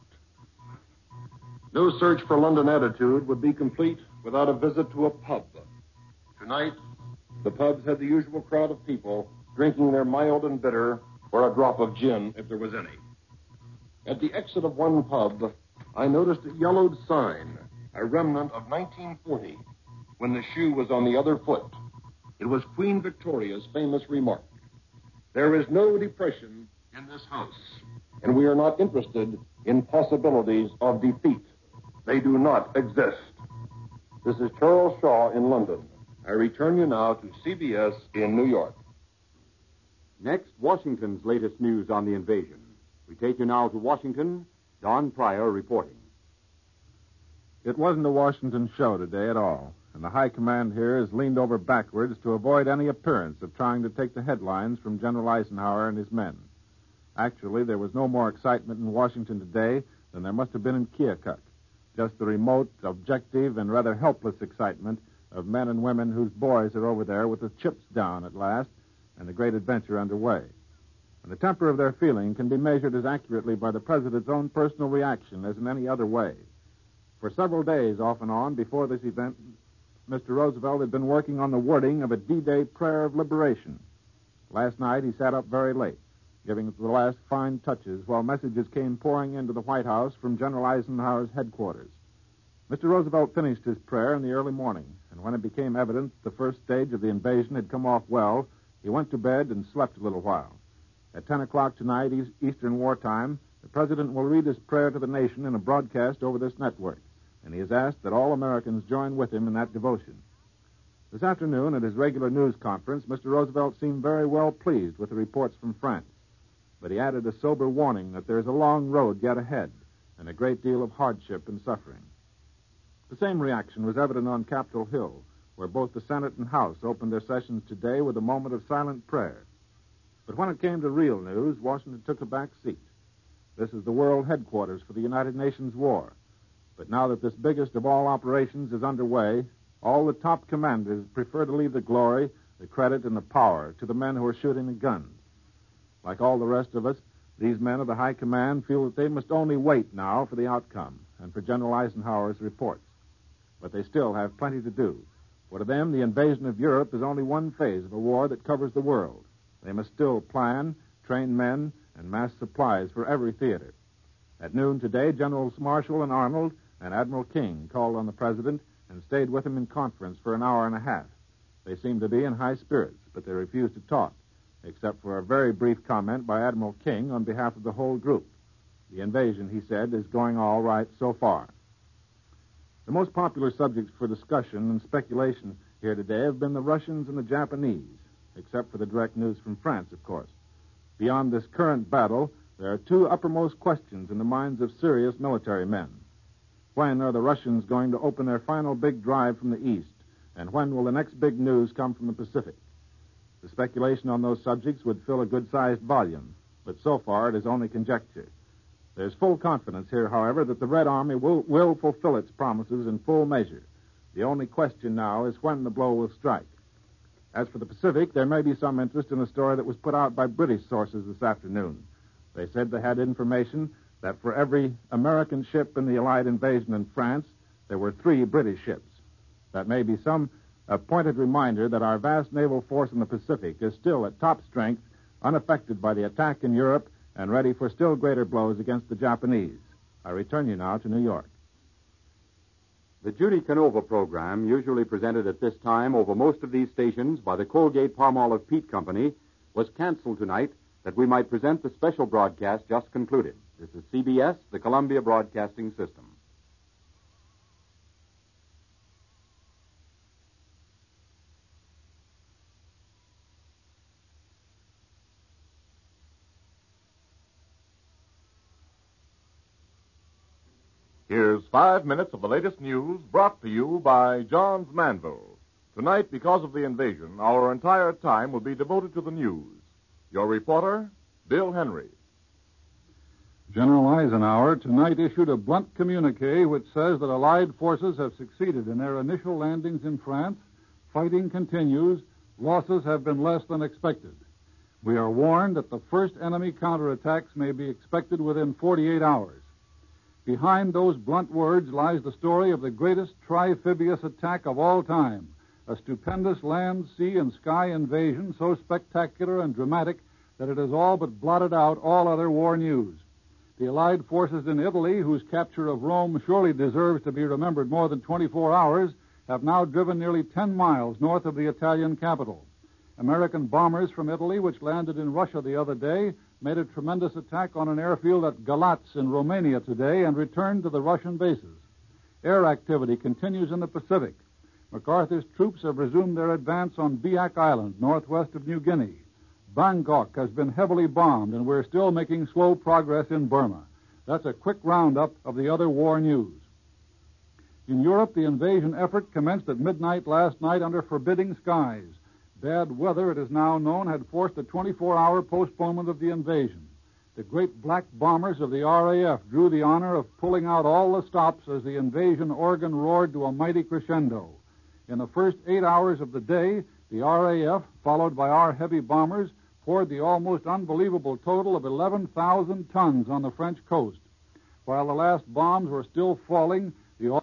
No search for London attitude would be complete without a visit to a pub. Tonight, the pubs had the usual crowd of people drinking their mild and bitter or a drop of gin if there was any. At the exit of one pub, I noticed a yellowed sign, a remnant of 1940, when the shoe was on the other foot. It was Queen Victoria's famous remark, "There is no depression in this house, and we are not interested in possibilities of defeat. They do not exist." This is Charles Shaw in London. I return you now to CBS in New York. Next, Washington's latest news on the invasion. We take you now to Washington. Don Pryor reporting. It wasn't a Washington show today at all, and the high command here has leaned over backwards to avoid any appearance of trying to take the headlines from General Eisenhower and his men. Actually, there was no more excitement in Washington today than there must have been in Keokuk. Just the remote, objective, and rather helpless excitement of men and women whose boys are over there with the chips down at last and the great adventure underway. And the temper of their feeling can be measured as accurately by the President's own personal reaction as in any other way. For several days, off and on, before this event, Mr. Roosevelt had been working on the wording of a D-Day prayer of liberation. Last night, he sat up very late, giving it the last fine touches while messages came pouring into the White House from General Eisenhower's headquarters. Mr. Roosevelt finished his prayer in the early morning, and when it became evident the first stage of the invasion had come off well, he went to bed and slept a little while. At 10 o'clock tonight, Eastern Wartime, the President will read his prayer to the nation in a broadcast over this network, and he has asked that all Americans join with him in that devotion. This afternoon, at his regular news conference, Mr. Roosevelt seemed very well pleased with the reports from France, but he added a sober warning that there is a long road yet ahead and a great deal of hardship and suffering. The same reaction was evident on Capitol Hill, where both the Senate and House opened their sessions today with a moment of silent prayer. But when it came to real news, Washington took a back seat. This is the world headquarters for the United Nations war. But now that this biggest of all operations is underway, all the top commanders prefer to leave the glory, the credit, and the power to the men who are shooting the guns. Like all the rest of us, these men of the high command feel that they must only wait now for the outcome and for General Eisenhower's reports. But they still have plenty to do. For to them, the invasion of Europe is only one phase of a war that covers the world. They must still plan, train men, and mass supplies for every theater. At noon today, Generals Marshall and Arnold and Admiral King called on the President and stayed with him in conference for an hour and a half. They seemed to be in high spirits, but they refused to talk, except for a very brief comment by Admiral King on behalf of the whole group. The invasion, he said, is going all right so far. The most popular subjects for discussion and speculation here today have been the Russians and the Japanese, except for the direct news from France, of course. Beyond this current battle, there are two uppermost questions in the minds of serious military men. When are the Russians going to open their final big drive from the east, and when will the next big news come from the Pacific? The speculation on those subjects would fill a good-sized volume, but so far it is only conjecture. There's full confidence here, however, that the Red Army will fulfill its promises in full measure. The only question now is when the blow will strike. As for the Pacific, there may be some interest in a story that was put out by British sources this afternoon. They said they had information that for every American ship in the Allied invasion in France, there were 3 British ships. That may be some pointed reminder that our vast naval force in the Pacific is still at top strength, unaffected by the attack in Europe, and ready for still greater blows against the Japanese. I return you now to New York. The Judy Canova program, usually presented at this time over most of these stations by the Colgate-Palmolive Peat Company, was canceled tonight that we might present the special broadcast just concluded. This is CBS, the Columbia Broadcasting System. Here's 5 minutes of the latest news brought to you by Johns Manville. Tonight, because of the invasion, our entire time will be devoted to the news. Your reporter, Bill Henry. General Eisenhower tonight issued a blunt communique which says that Allied forces have succeeded in their initial landings in France. Fighting continues. Losses have been less than expected. We are warned that the first enemy counterattacks may be expected within 48 hours. Behind those blunt words lies the story of the greatest trifibious attack of all time, a stupendous land, sea, and sky invasion so spectacular and dramatic that it has all but blotted out all other war news. The Allied forces in Italy, whose capture of Rome surely deserves to be remembered more than 24 hours, have now driven nearly 10 miles north of the Italian capital. American bombers from Italy, which landed in Russia the other day, made a tremendous attack on an airfield at Galatz in Romania today and returned to the Russian bases. Air activity continues in the Pacific. MacArthur's troops have resumed their advance on Biak Island, northwest of New Guinea. Bangkok has been heavily bombed, and we're still making slow progress in Burma. That's a quick roundup of the other war news. In Europe, the invasion effort commenced at midnight last night under forbidding skies. Bad weather, it is now known, had forced a 24-hour postponement of the invasion. The great black bombers of the RAF drew the honor of pulling out all the stops as the invasion organ roared to a mighty crescendo. In the first 8 hours of the day, the RAF, followed by our heavy bombers, poured the almost unbelievable total of 11,000 tons on the French coast. While the last bombs were still falling, the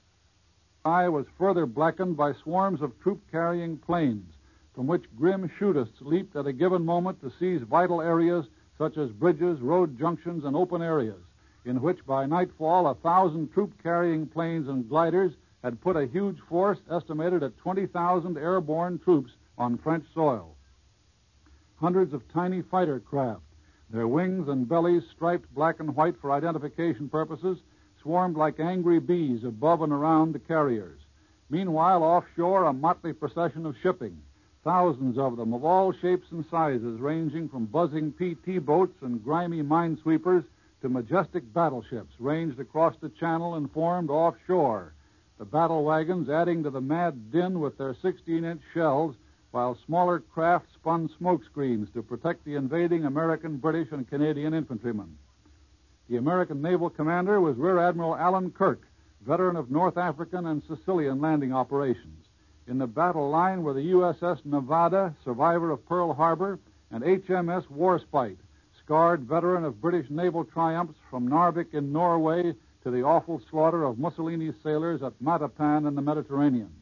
sky was further blackened by swarms of troop-carrying planes, from which grim shootists leaped at a given moment to seize vital areas such as bridges, road junctions, and open areas, in which by nightfall 1,000 troop-carrying planes and gliders had put a huge force estimated at 20,000 airborne troops on French soil. Hundreds of tiny fighter craft, their wings and bellies striped black and white for identification purposes, swarmed like angry bees above and around the carriers. Meanwhile, offshore, a motley procession of shipping, thousands of them of all shapes and sizes, ranging from buzzing PT boats and grimy minesweepers to majestic battleships, ranged across the channel and formed offshore, the battle wagons adding to the mad din with their 16-inch shells, while smaller craft spun smoke screens to protect the invading American, British, and Canadian infantrymen. The American naval commander was Rear Admiral Alan Kirk, veteran of North African and Sicilian landing operations. In the battle line were the USS Nevada, survivor of Pearl Harbor, and HMS Warspite, scarred veteran of British naval triumphs from Narvik in Norway to the awful slaughter of Mussolini's sailors at Matapan in the Mediterranean.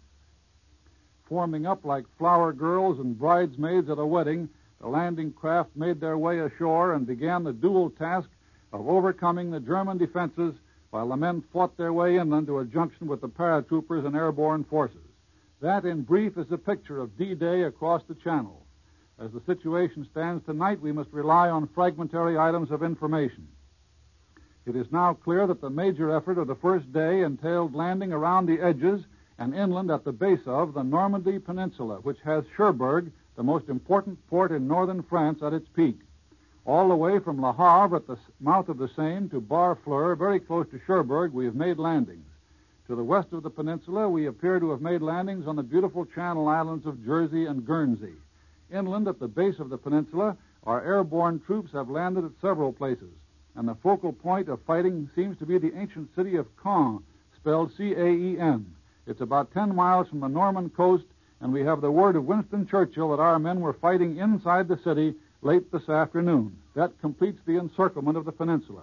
Forming up like flower girls and bridesmaids at a wedding, the landing craft made their way ashore and began the dual task of overcoming the German defenses while the men fought their way inland to a junction with the paratroopers and airborne forces. That, in brief, is a picture of D-Day across the Channel. As the situation stands tonight, we must rely on fragmentary items of information. It is now clear that the major effort of the first day entailed landing around the edges and inland at the base of the Normandy Peninsula, which has Cherbourg, the most important port in northern France, at its peak. All the way from Le Havre at the mouth of the Seine to Barfleur, very close to Cherbourg, we have made landings. To the west of the peninsula, we appear to have made landings on the beautiful Channel Islands of Jersey and Guernsey. Inland at the base of the peninsula, our airborne troops have landed at several places, and the focal point of fighting seems to be the ancient city of Caen, spelled C-A-E-N. It's about 10 miles from the Norman coast, and we have the word of Winston Churchill that our men were fighting inside the city late this afternoon. That completes the encirclement of the peninsula.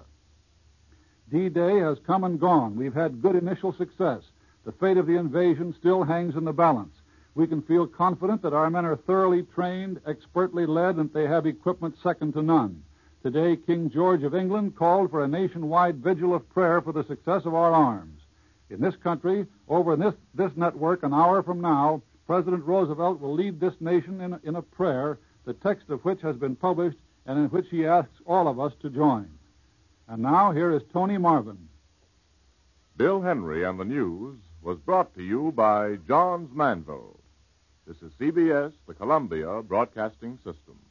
D-Day has come and gone. We've had good initial success. The fate of the invasion still hangs in the balance. We can feel confident that our men are thoroughly trained, expertly led, and they have equipment second to none. Today, King George of England called for a nationwide vigil of prayer for the success of our arms. In this country, over this network, an hour from now, President Roosevelt will lead this nation in a prayer, the text of which has been published and in which he asks all of us to join. And now, here is Tony Marvin. Bill Henry and the News was brought to you by Johns Manville. This is CBS, the Columbia Broadcasting System.